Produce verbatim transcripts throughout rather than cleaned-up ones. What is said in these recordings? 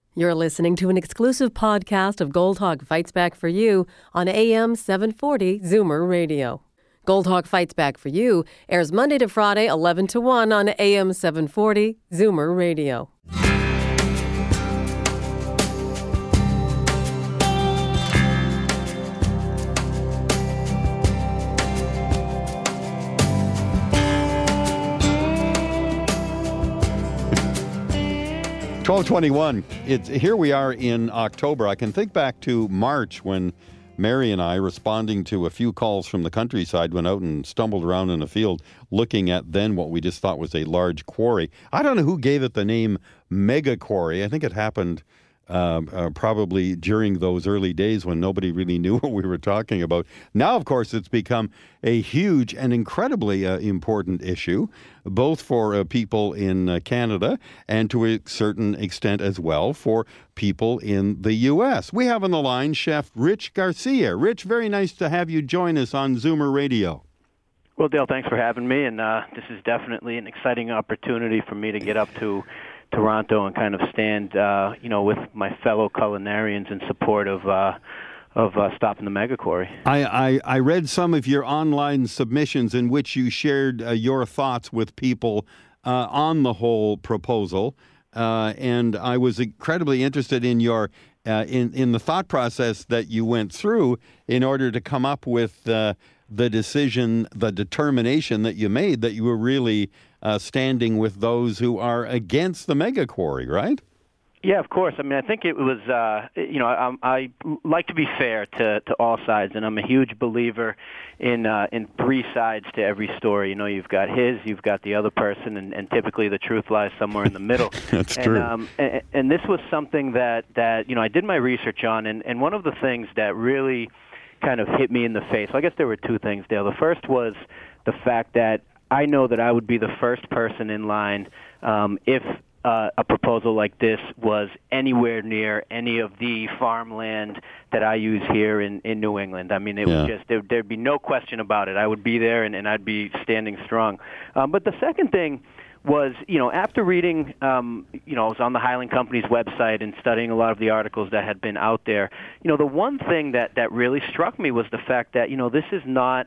You're listening to an exclusive podcast of Gold Hawk Fights Back for You on A M seven forty Zoomer Radio. Gold Hawk Fights Back for You airs Monday to Friday, eleven to one on A M seven forty Zoomer Radio. twelve twenty-one. It's here we are in October. I can think back to March when Mary and I, responding to a few calls from the countryside, went out and stumbled around in a field looking at then what we just thought was a large quarry. I don't know who gave it the name Mega Quarry. I think it happened uh, uh, probably during those early days when nobody really knew what we were talking about. Now, of course, it's become a huge and incredibly uh, important issue, both for uh, people in uh, Canada and to a certain extent as well for people in the U S. We have on the line Chef Rich Garcia. Rich, very nice to have you join us on Zoomer Radio. Well, Dale, thanks for having me, and uh, this is definitely an exciting opportunity for me to get up to Toronto and kind of stand, uh, you know, with my fellow culinarians in support of uh, of uh, stopping the mega quarry. I, I, I read some of your online submissions in which you shared uh, your thoughts with people uh, on the whole proposal, uh, and I was incredibly interested in your uh, in in the thought process that you went through in order to come up with uh, the decision, the determination that you made that you were really uh, standing with those who are against the mega quarry, right? Yeah, of course. I mean, I think it was, uh, you know, I, I like to be fair to, to all sides, and I'm a huge believer in uh, in three sides to every story. You know, you've got his, you've got the other person, and, and typically the truth lies somewhere in the middle. That's and, true. Um, and, and this was something that, that, you know, I did my research on, and, and one of the things that really kind of hit me in the face, well, I guess there were two things, Dale. The first was the fact that I know that I would be the first person in line um, if Uh, a proposal like this was anywhere near any of the farmland that I use here in, in New England. I mean, it yeah. would just there, there'd be no question about it. I would be there, and, and I'd be standing strong. Um, but the second thing was, you know, after reading, um, you know, I was on the Highland Company's website and studying a lot of the articles that had been out there. You know, the one thing that, that really struck me was the fact that, you know, this is not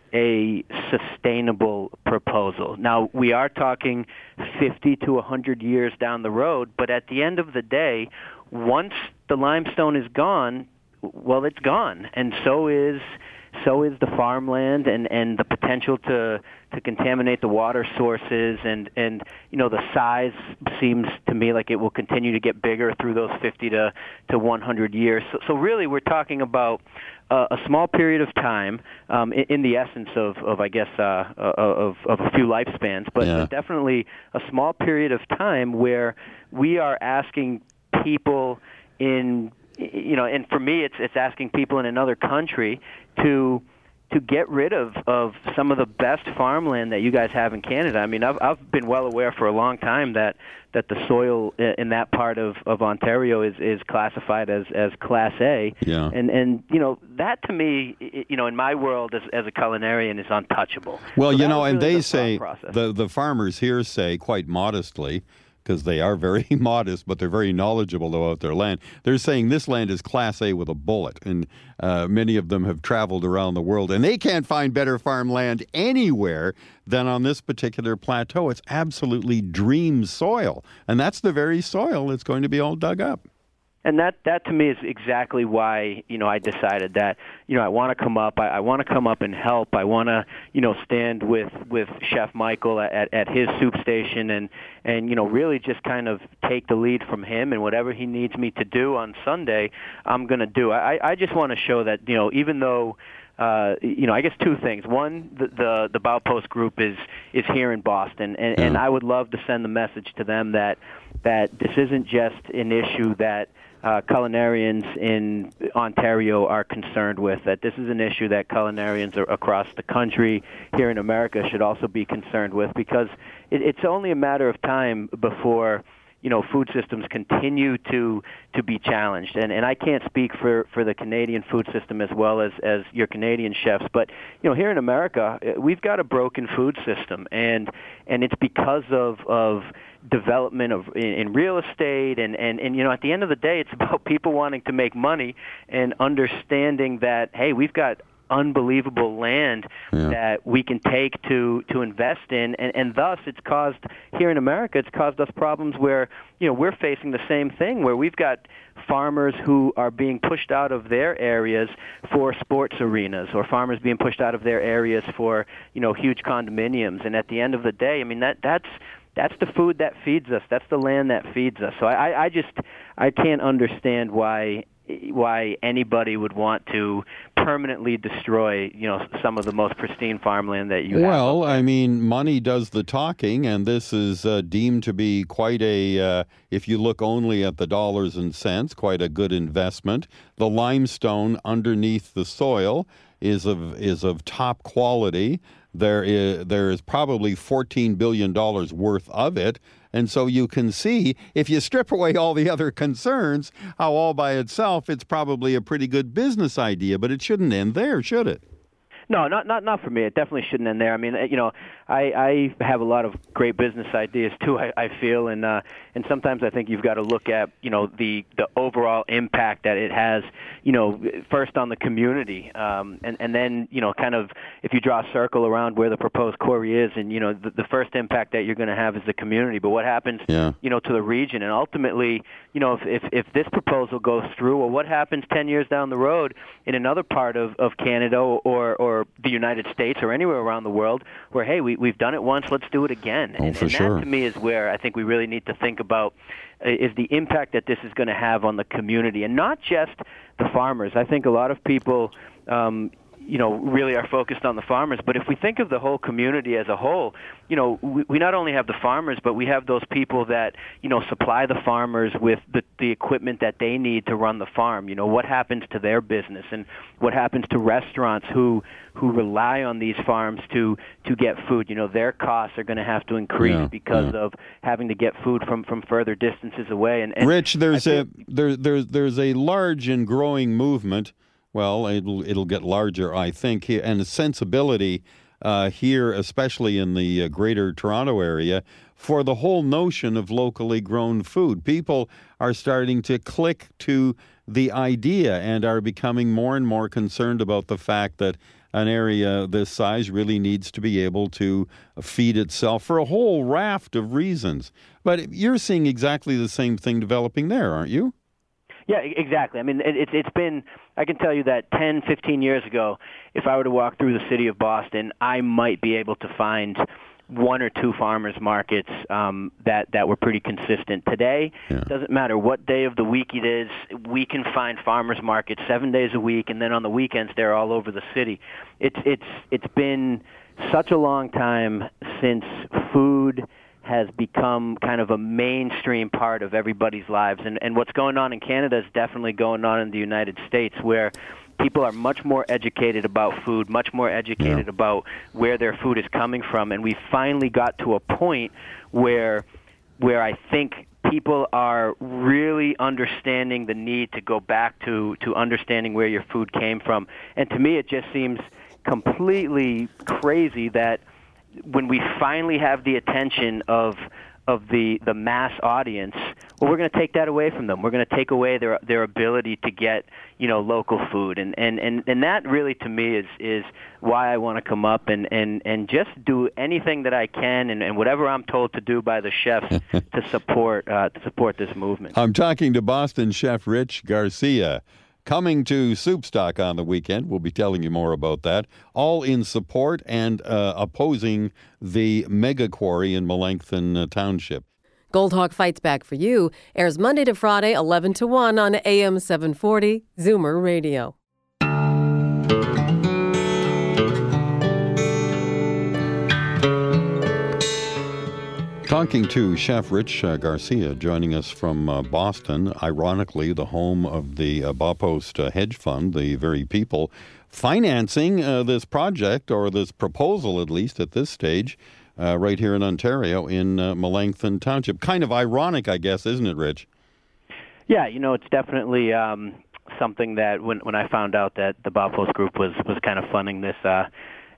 a sustainable proposal. Now, we are talking fifty to one hundred years down the road, but at the end of the day, once the limestone is gone, well, it's gone, and so is so is the farmland and, and the potential to to contaminate the water sources, and, and you know, the size seems to me like it will continue to get bigger through those fifty to one hundred years. So, so really, we're talking about Uh, a small period of time, um, in, in the essence of, of I guess, uh, of, of a few lifespans, but yeah. definitely a small period of time where we are asking people in, you know, and for me, it's it's asking people in another country to to get rid of, of some of the best farmland that you guys have in Canada. I mean, I've I've been well aware for a long time that, that the soil in that part of, of Ontario is, is classified as, as Class A. Yeah. And and you know, that to me, you know, in my world as as a culinarian is untouchable. Well, so you know, really and they the say the the farmers here say quite modestly, because they are very modest, but they're very knowledgeable about their land. They're saying this land is Class A with a bullet, and uh, many of them have traveled around the world, and they can't find better farmland anywhere than on this particular plateau. It's absolutely dream soil, and that's the very soil that's going to be all dug up. And that, that to me is exactly why, you know, I decided that, you know, I want to come up, I, I want to come up and help. I want to, you know, stand with, with Chef Michael at, at his soup station and, and, you know, really just kind of take the lead from him, and whatever he needs me to do on Sunday, I'm going to do. I, I just want to show that, you know, even though, Uh, you know, I guess two things. One, the the, the Baupost Group is is here in Boston, and, yeah. and I would love to send the message to them that that this isn't just an issue that uh, culinarians in Ontario are concerned with, that this is an issue that culinarians are across the country here in America should also be concerned with, because it, it's only a matter of time before, you know, food systems continue to to be challenged. And and I can't speak for, for the Canadian food system as well as, as your Canadian chefs, but, you know, here in America, we've got a broken food system, and and it's because of, of development of in, in real estate, and, and, and you know, at the end of the day, it's about people wanting to make money and understanding that, hey, we've got unbelievable land yeah. that we can take to to invest in, and, and thus it's caused here in America, it's caused us problems where, you know, we're facing the same thing, where we've got farmers who are being pushed out of their areas for sports arenas, or farmers being pushed out of their areas for, you know, huge condominiums. And at the end of the day, I mean, that that's that's the food that feeds us. That's the land that feeds us. So I, I just I can't understand why why anybody would want to permanently destroy, you know, some of the most pristine farmland that you well, have. Well, I mean, money does the talking, and this is uh, deemed to be quite a, uh, if you look only at the dollars and cents, quite a good investment. The limestone underneath the soil is of is of top quality. There is there is probably fourteen billion dollars worth of it. And so you can see, if you strip away all the other concerns, how all by itself it's probably a pretty good business idea. But it shouldn't end there, should it? No, not not not for me. It definitely shouldn't end there. I mean, you know, I, I have a lot of great business ideas too. I, I feel, and uh, and sometimes I think you've got to look at, you know, the the overall impact that it has. You know, first on the community, um, and and then, you know, kind of if you draw a circle around where the proposed quarry is, and, you know, the, the first impact that you're going to have is the community. But what happens, yeah. you know, to the region, and ultimately, you know, if, if if this proposal goes through, well, what happens ten years down the road in another part of, of Canada or or the United States or anywhere around the world where, hey, we, we've done it once, let's do it again. Oh, and for and sure. that, to me, is where I think we really need to think about uh, is the impact that this is going to have on the community, and not just the farmers. I think a lot of people, um, you know, really are focused on the farmers. But if we think of the whole community as a whole, you know, we, we not only have the farmers, but we have those people that, you know, supply the farmers with the, the equipment that they need to run the farm. You know, what happens to their business, and what happens to restaurants who who rely on these farms to to get food. You know, their costs are going to have to increase yeah, because yeah. of having to get food from, from further distances away. And, and Rich, there's think, a there, there there's a large and growing movement. Well, it'll it'll get larger, I think, and a sensibility uh, here, especially in the uh, Greater Toronto area, for the whole notion of locally grown food. People are starting to click to the idea and are becoming more and more concerned about the fact that an area this size really needs to be able to feed itself for a whole raft of reasons. But you're seeing exactly the same thing developing there, aren't you? Yeah, exactly. I mean, it, it's it's been, I can tell you that ten, fifteen years ago, if I were to walk through the city of Boston, I might be able to find one or two farmers markets um, that, that were pretty consistent. Today, yeah. it doesn't matter what day of the week it is, we can find farmers markets seven days a week, and then on the weekends they're all over the city. It's it's It's been such a long time since food has become kind of a mainstream part of everybody's lives. And, and what's going on in Canada is definitely going on in the United States, where people are much more educated about food, much more educated yeah. about where their food is coming from. And we finally got to a point where where I think people are really understanding the need to go back to, to understanding where your food came from. And to me, it just seems completely crazy that when we finally have the attention of of the, the mass audience, well, we're going to take that away from them. We're going to take away their their ability to get, you know, local food. And, and, and, and that really, to me, is is why I want to come up and, and, and just do anything that I can and, and whatever I'm told to do by the chefs to support uh, to support this movement. I'm talking to Boston chef Rich Garcia. Coming to Soupstock on the weekend. We'll be telling you more about that. All in support and uh, opposing the mega quarry in Melanchthon uh, Township. Gold Hawk Fights Back for You airs Monday to Friday, eleven to one on A M seven forty, Zoomer Radio. Talking to Chef Rich uh, Garcia, joining us from uh, Boston, ironically the home of the uh, Baupost uh, hedge fund, the very people financing uh, this project, or this proposal at least at this stage, uh, right here in Ontario in uh, Melanchthon Township. Kind of ironic, I guess, isn't it, Rich? Yeah, you know, it's definitely um, something that when when I found out that the Baupost Group was, was kind of funding this, uh,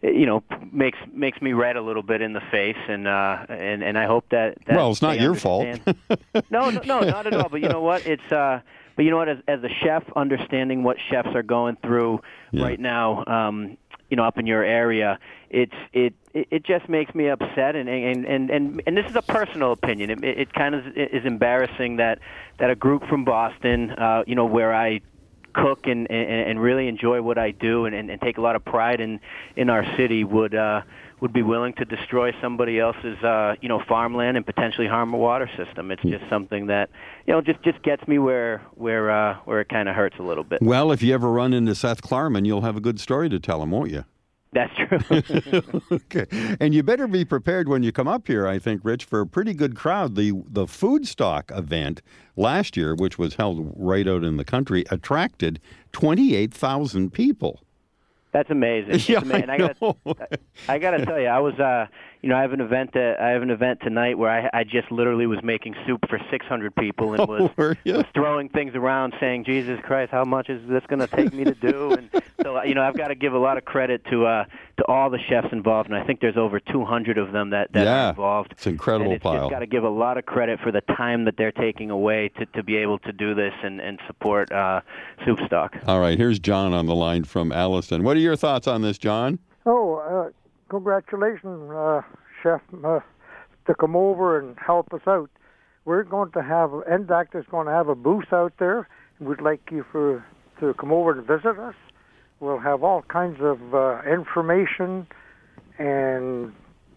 you know, makes makes me red a little bit in the face, and uh, and and I hope that, that well, it's not your understand. fault. no, no, no, not at all. But you know what? It's uh, but you know what? As as a chef, understanding what chefs are going through yeah. right now, um, you know, up in your area, it's it it just makes me upset, and and and and, and this is a personal opinion. It, it kind of is embarrassing that that a group from Boston, uh, you know, where I cook and, and and really enjoy what I do and, and, and take a lot of pride in in our city would uh, would be willing to destroy somebody else's uh, you know farmland and potentially harm a water system. It's just something that you know just, just gets me where where uh, where it kind of hurts a little bit. Well, if you ever run into Seth Klarman, you'll have a good story to tell him, won't you? That's true. Okay, and you better be prepared when you come up here, I think, Rich, for a pretty good crowd. The the food stock event last year, which was held right out in the country, attracted twenty-eight thousand people. That's amazing. Yeah, It's amazing. I I, know. gotta, I gotta tell you, I was, uh, you know, I have an event. Uh, I have an event tonight where I, I just literally was making soup for six hundred people and Oh, was, were you? was throwing things around, saying, "Jesus Christ, how much is this going to take me to do?" And so, you know, I've got to give a lot of credit to uh, to all the chefs involved, and I think there's over two hundred of them that, that yeah, are involved. It's an incredible and it's pile. just got to give a lot of credit for the time that they're taking away to, to be able to do this and, and support uh, Soup Stock. All right, here's John on the line from Alliston. What are your thoughts on this, John? Oh, uh, congratulations, uh, Chef, uh, to come over and help us out. We're going to have, N D A C is going to have a booth out there. We'd like you for to come over and visit us. We'll have all kinds of uh, information and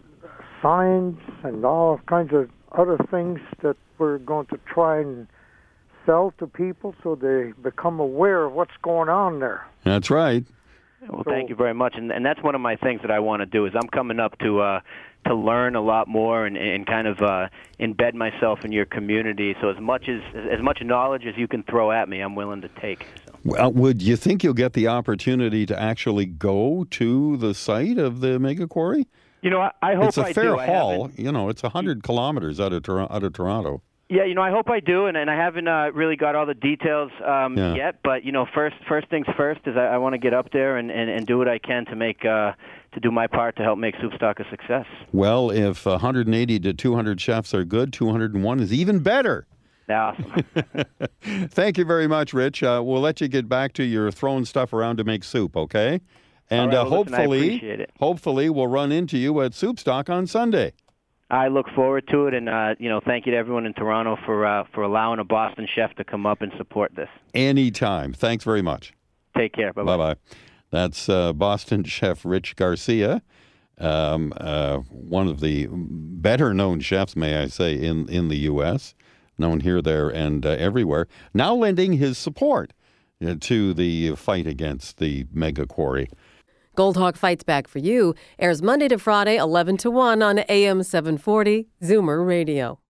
signs and all kinds of other things that we're going to try and sell to people so they become aware of what's going on there. That's right. Well, thank you very much, and and that's one of my things that I want to do. Is I'm coming up to uh, to learn a lot more and, and kind of uh, embed myself in your community. So as much as as much knowledge as you can throw at me, I'm willing to take. So. Well, would you think you'll get the opportunity to actually go to the site of the mega quarry? You know, I, I hope it's a I fair do. haul. You know, it's a hundred kilometers out of Tor- out of Toronto. Yeah, you know, I hope I do, and, and I haven't uh, really got all the details um, Yeah. yet. But you know, first first things first is I, I want to get up there and, and, and do what I can to make uh, to do my part to help make Soup Stock a success. Well, if one hundred eighty to two hundred chefs are good, two hundred one is even better. Awesome. Thank you very much, Rich. Uh, we'll let you get back to your throwing stuff around to make soup, okay? And All right, uh, well, listen, I hopefully, appreciate it. hopefully, we'll run into you at Soup Stock on Sunday. I look forward to it, and uh, you know, thank you to everyone in Toronto for uh, for allowing a Boston chef to come up and support this. Anytime. Thanks very much. Take care. Bye bye. Bye bye. That's uh, Boston chef Rich Garcia, um, uh, one of the better known chefs, may I say, in in the U S, known here, there, and uh, everywhere. Now lending his support uh, to the fight against the mega quarry. Gold Hawk Fights Back for You airs Monday to Friday, eleven to one on A M seven forty Zoomer Radio.